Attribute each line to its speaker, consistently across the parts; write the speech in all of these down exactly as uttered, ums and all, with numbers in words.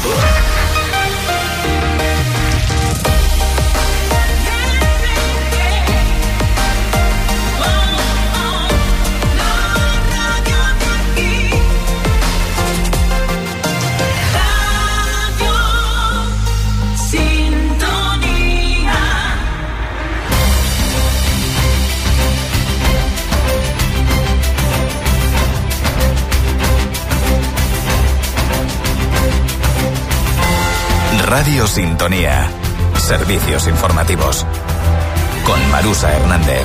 Speaker 1: Radio Sintonía. Servicios informativos. Con Marusa Hernández.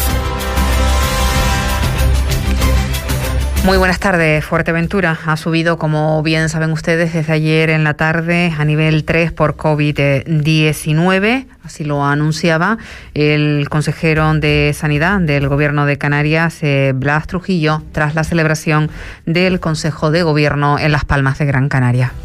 Speaker 2: Muy buenas tardes. Fuerteventura ha subido, como bien saben ustedes, desde ayer en la tarde a nivel tres por COVID diecinueve. Así lo anunciaba el consejero de Sanidad del Gobierno de Canarias, eh, Blas Trujillo, tras la celebración del Consejo de Gobierno en Las Palmas de Gran Canaria.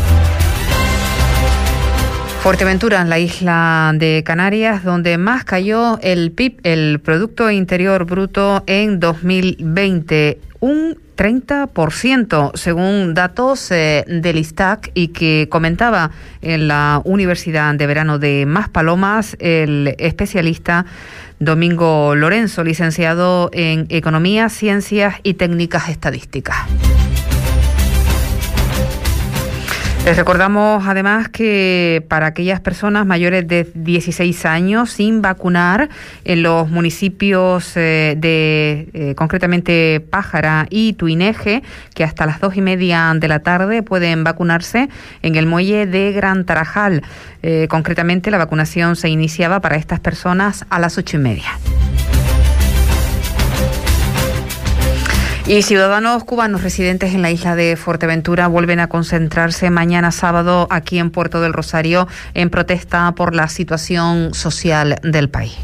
Speaker 2: Fuerteventura, la isla de Canarias, donde más cayó el P I B, el Producto Interior Bruto, en dos mil veinte, un treinta por ciento, según datos eh, del ISTAC, y que comentaba en la Universidad de Verano de Maspalomas el especialista Domingo Lorenzo, licenciado en Economía, Ciencias y Técnicas Estadísticas. Les recordamos además que para aquellas personas mayores de dieciséis años sin vacunar en los municipios eh, de eh, concretamente Pájara y Tuineje, que hasta las dos y media de la tarde pueden vacunarse en el muelle de Gran Tarajal. Eh, concretamente la vacunación se iniciaba para estas personas a las ocho y media. Y ciudadanos cubanos residentes en la isla de Fuerteventura vuelven a concentrarse mañana sábado aquí en Puerto del Rosario en protesta por la situación social del país.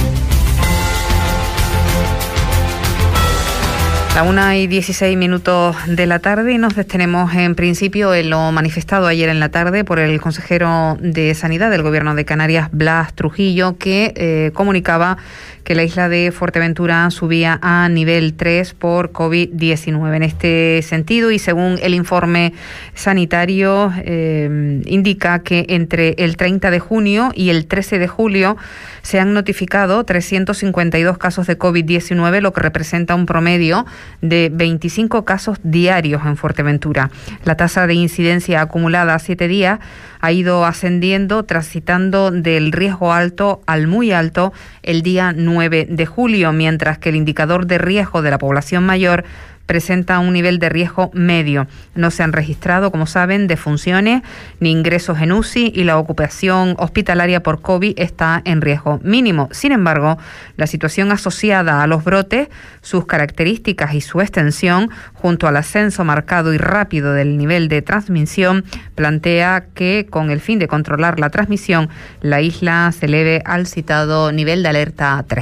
Speaker 2: La una y dieciséis minutos de la tarde, y nos detenemos en principio en lo manifestado ayer en la tarde por el consejero de Sanidad del Gobierno de Canarias, Blas Trujillo, que eh, comunicaba que la isla de Fuerteventura subía a nivel tres por COVID diecinueve. En este sentido, y según el informe sanitario, eh, indica que entre el treinta de junio y el trece de julio se han notificado trescientos cincuenta y dos casos de COVID diecinueve, lo que representa un promedio de veinticinco casos diarios en Fuerteventura. La tasa de incidencia acumulada a siete días ha ido ascendiendo, transitando del riesgo alto al muy alto el día nueve de julio, mientras que el indicador de riesgo de la población mayor presenta un nivel de riesgo medio. No se han registrado, como saben, defunciones ni ingresos en U C I, y la ocupación hospitalaria por COVID está en riesgo mínimo. Sin embargo, la situación asociada a los brotes, sus características y su extensión, junto al ascenso marcado y rápido del nivel de transmisión, plantea que, con el fin de controlar la transmisión, la isla se eleve al citado nivel de alerta tres.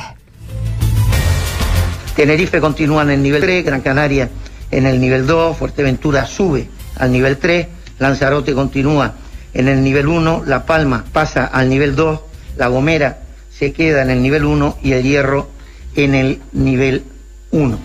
Speaker 3: Tenerife continúa en el nivel tres, Gran Canaria en el nivel dos, Fuerteventura sube al nivel tres, Lanzarote continúa en el nivel uno, La Palma pasa al nivel dos, La Gomera se queda en el nivel uno y El Hierro en el nivel uno.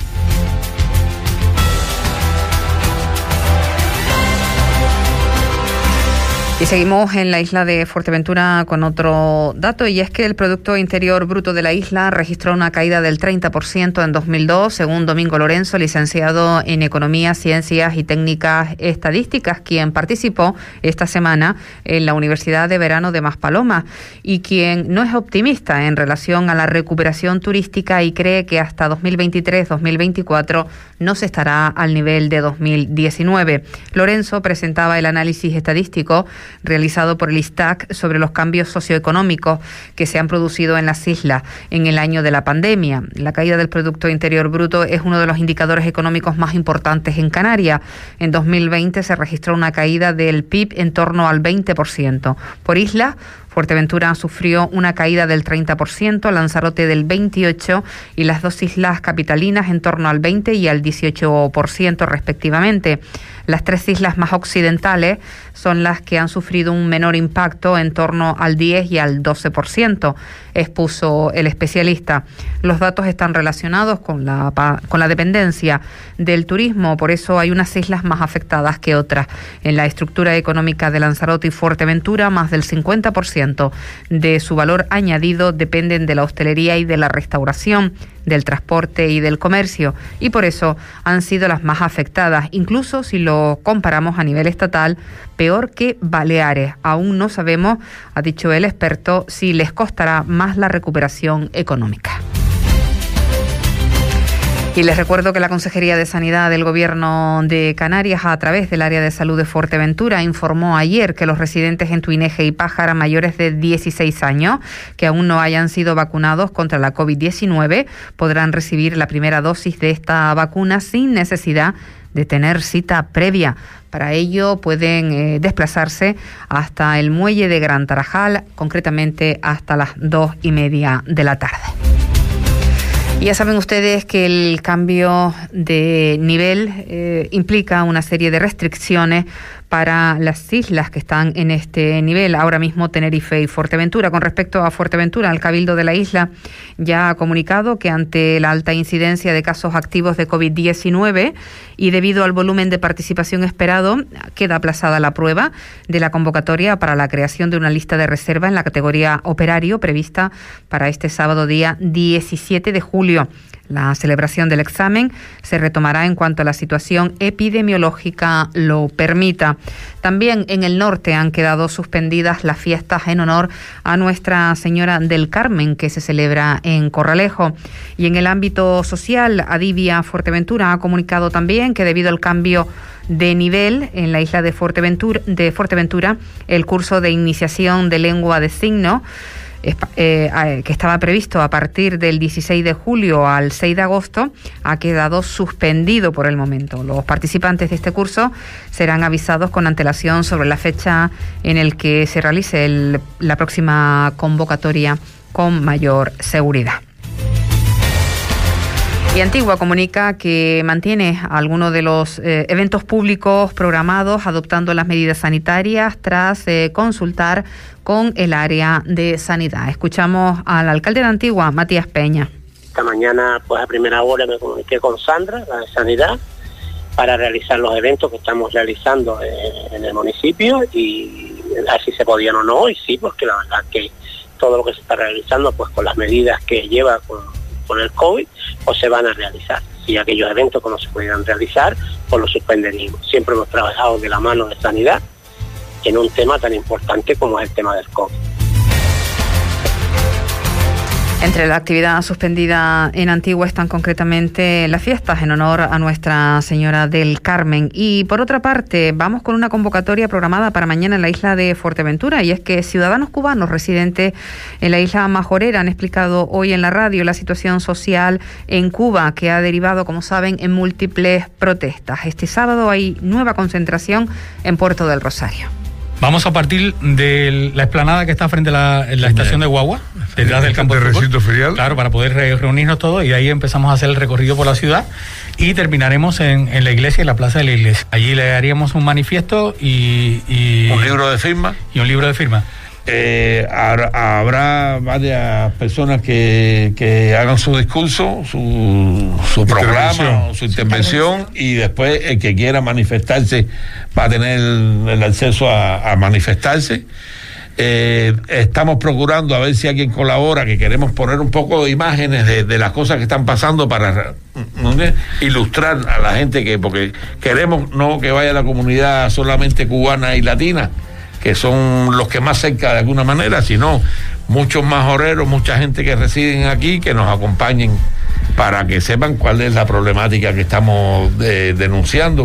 Speaker 2: Y seguimos en la isla de Fuerteventura con otro dato, y es que el Producto Interior Bruto de la isla registró una caída del treinta por ciento en dos mil dos, según Domingo Lorenzo, licenciado en Economía, Ciencias y Técnicas Estadísticas, quien participó esta semana en la Universidad de Verano de Maspalomas, y quien no es optimista en relación a la recuperación turística y cree que hasta dos mil veintitrés dos mil veinticuatro no se estará al nivel de dos mil diecinueve. Lorenzo presentaba el análisis estadístico realizado por el ISTAC sobre los cambios socioeconómicos que se han producido en las islas en el año de la pandemia. La caída del Producto Interior Bruto es uno de los indicadores económicos más importantes en Canarias. En dos mil veinte se registró una caída del P I B en torno al veinte por ciento. Por isla, Fuerteventura sufrió una caída del treinta por ciento, Lanzarote del veintiocho por ciento y las dos islas capitalinas en torno al veinte y al dieciocho por ciento respectivamente. Las tres islas más occidentales son las que han sufrido un menor impacto, en torno al diez y al doce por ciento, expuso el especialista. Los datos están relacionados con la, con la dependencia del turismo, por eso hay unas islas más afectadas que otras. En la estructura económica de Lanzarote y Fuerteventura, más del cincuenta por ciento de su valor añadido dependen de la hostelería y de la restauración, del transporte y del comercio, y por eso han sido las más afectadas, incluso si lo comparamos a nivel estatal, peor que Baleares. Aún no sabemos, ha dicho el experto, si les costará más la recuperación económica. Y les recuerdo que la Consejería de Sanidad del Gobierno de Canarias, a través del Área de Salud de Fuerteventura, informó ayer que los residentes en Tuineje y Pájara mayores de dieciséis años que aún no hayan sido vacunados contra la COVID diecinueve podrán recibir la primera dosis de esta vacuna sin necesidad de tener cita previa. Para ello pueden eh, desplazarse hasta el muelle de Gran Tarajal, concretamente hasta las dos y media de la tarde. Y ya saben ustedes que el cambio de nivel eh, implica una serie de restricciones para las islas que están en este nivel, ahora mismo Tenerife y Fuerteventura. Con respecto a Fuerteventura, el Cabildo de la isla ya ha comunicado que ante la alta incidencia de casos activos de COVID diecinueve y debido al volumen de participación esperado, queda aplazada la prueba de la convocatoria para la creación de una lista de reserva en la categoría operario prevista para este sábado día diecisiete de julio. La celebración del examen se retomará en cuanto la situación epidemiológica lo permita. También en el norte han quedado suspendidas las fiestas en honor a Nuestra Señora del Carmen, que se celebra en Corralejo. Y en el ámbito social, Adivia Fuerteventura ha comunicado también que debido al cambio de nivel en la isla de Fuerteventura, de Fuerteventura, el curso de iniciación de lengua de signos, Eh, que estaba previsto a partir del dieciséis de julio al seis de agosto, ha quedado suspendido por el momento. Los participantes de este curso serán avisados con antelación sobre la fecha en el que se realice el, la próxima convocatoria con mayor seguridad. Y Antigua comunica que mantiene algunos de los eh, eventos públicos programados adoptando las medidas sanitarias tras eh, consultar con el área de sanidad. Escuchamos al alcalde de Antigua, Matías Peña.
Speaker 4: Esta mañana, pues a primera hora me comuniqué con Sandra, la de Sanidad, para realizar los eventos que estamos realizando en, en el municipio y así se podían o no, y sí, porque la verdad que todo lo que se está realizando, pues con las medidas que lleva con con el COVID, pues se van a realizar. Si aquellos eventos que no se pudieran realizar, pues los suspenderíamos. Siempre hemos trabajado de la mano de sanidad en un tema tan importante como es el tema del COVID.
Speaker 2: Entre la actividad suspendida en Antigua están concretamente las fiestas en honor a Nuestra Señora del Carmen. Y por otra parte, vamos con una convocatoria programada para mañana en la isla de Fuerteventura, y es que ciudadanos cubanos residentes en la isla Majorera han explicado hoy en la radio la situación social en Cuba, que ha derivado, como saben, en múltiples protestas. Este sábado hay nueva concentración en Puerto del Rosario.
Speaker 5: Vamos a partir de la explanada que está frente a la, la estación de Guagua, detrás del campo de
Speaker 6: recinto ferial.
Speaker 5: Claro, para poder reunirnos todos, y ahí empezamos a hacer el recorrido por la ciudad y terminaremos en, en la iglesia, en la plaza de la iglesia. Allí le haríamos un manifiesto y... y
Speaker 6: un libro de firma.
Speaker 5: Y un libro de firma.
Speaker 6: Eh, habrá, habrá varias personas que, que hagan su discurso, su, su programa, su intervención, y después el que quiera manifestarse va a tener el, el acceso a, a manifestarse. Eh, estamos procurando a ver si alguien colabora, que queremos poner un poco de imágenes de, de las cosas que están pasando para ¿no? ilustrar a la gente, que porque queremos no que vaya la comunidad solamente cubana y latina, que son los que más cerca de alguna manera, sino muchos majoreros, mucha gente que residen aquí, que nos acompañen para que sepan cuál es la problemática que estamos de, denunciando.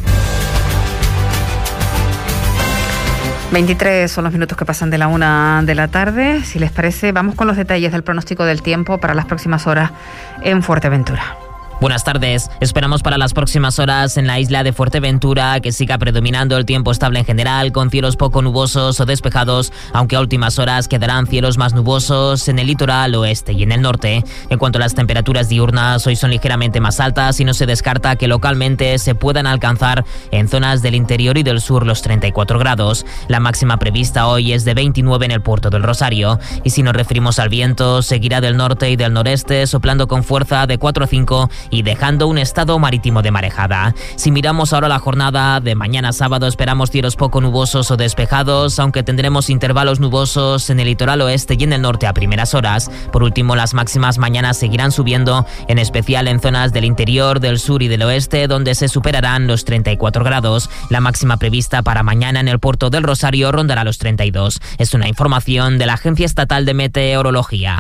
Speaker 2: veintitrés son los minutos que pasan de la una de la tarde. Si les parece, vamos con los detalles del pronóstico del tiempo para las próximas horas en Fuerteventura.
Speaker 7: Buenas tardes. Esperamos para las próximas horas en la isla de Fuerteventura que siga predominando el tiempo estable en general, con cielos poco nubosos o despejados, aunque a últimas horas quedarán cielos más nubosos en el litoral oeste y en el norte. En cuanto a las temperaturas diurnas, hoy son ligeramente más altas y no se descarta que localmente se puedan alcanzar en zonas del interior y del sur los treinta y cuatro grados. La máxima prevista hoy es de veintinueve en el puerto del Rosario. Y si nos referimos al viento, seguirá del norte y del noreste, soplando con fuerza de cuatro a cinco y dejando un estado marítimo de marejada. Si miramos ahora la jornada de mañana sábado, esperamos cielos poco nubosos o despejados, aunque tendremos intervalos nubosos en el litoral oeste y en el norte a primeras horas. Por último, las máximas mañana seguirán subiendo, en especial en zonas del interior, del sur y del oeste, donde se superarán los treinta y cuatro grados. La máxima prevista para mañana en el puerto del Rosario rondará los treinta y dos. Es una información de la Agencia Estatal de Meteorología.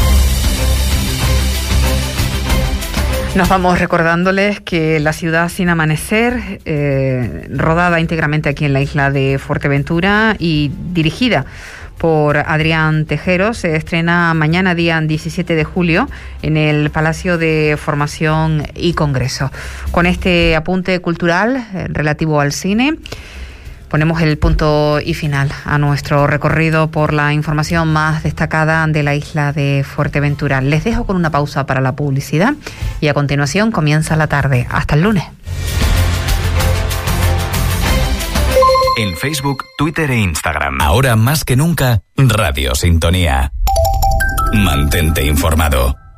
Speaker 2: Nos vamos recordándoles que La ciudad sin amanecer, eh, rodada íntegramente aquí en la isla de Fuerteventura y dirigida por Adrián Tejero, se estrena mañana, día diecisiete de julio, en el Palacio de Formación y Congreso. Con este apunte cultural eh, relativo al cine, ponemos el punto y final a nuestro recorrido por la información más destacada de la isla de Fuerteventura. Les dejo con una pausa para la publicidad y a continuación comienza la tarde. Hasta el lunes.
Speaker 1: En Facebook, Twitter e Instagram. Ahora más que nunca, Radio Sintonía. Mantente informado.